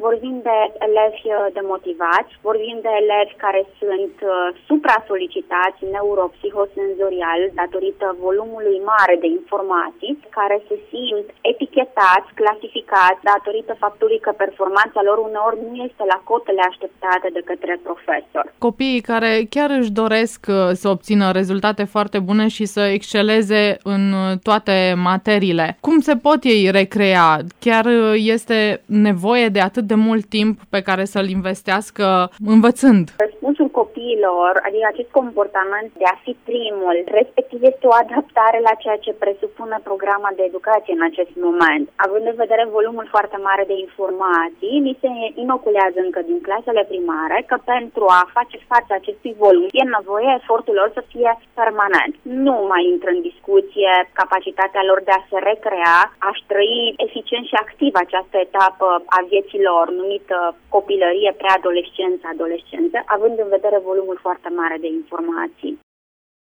Vorbim de elevi demotivați, vorbim de elevi care sunt supra-solicitați neuropsihosenzorial datorită volumului mare de informații, care se simt etichetați, clasificați datorită faptului că performanța lor uneori nu este la cotele așteptate de către profesor. Copiii care chiar își doresc să obțină rezultate foarte bune și să exceleze în toate materiile. Cum se pot ei recrea? Chiar este nevoie de atât de mult timp pe care să-l investească învățând? Răspunsul copiilor, adică acest comportament de a fi primul, respectiv este o adaptare la ceea ce presupune programa de educație în acest moment. Având în vedere volumul foarte mare de informații, ni se inoculează încă din clasele primare că pentru a face față acestui volum e nevoie efortul lor să fie permanent. Nu mai intră în discuție capacitatea lor de a se recrea, a-și trăi eficient și activ această etapă a vieții lor, numită copilărie, preadolescență, adolescență, având în vedere volumul foarte mare de informații.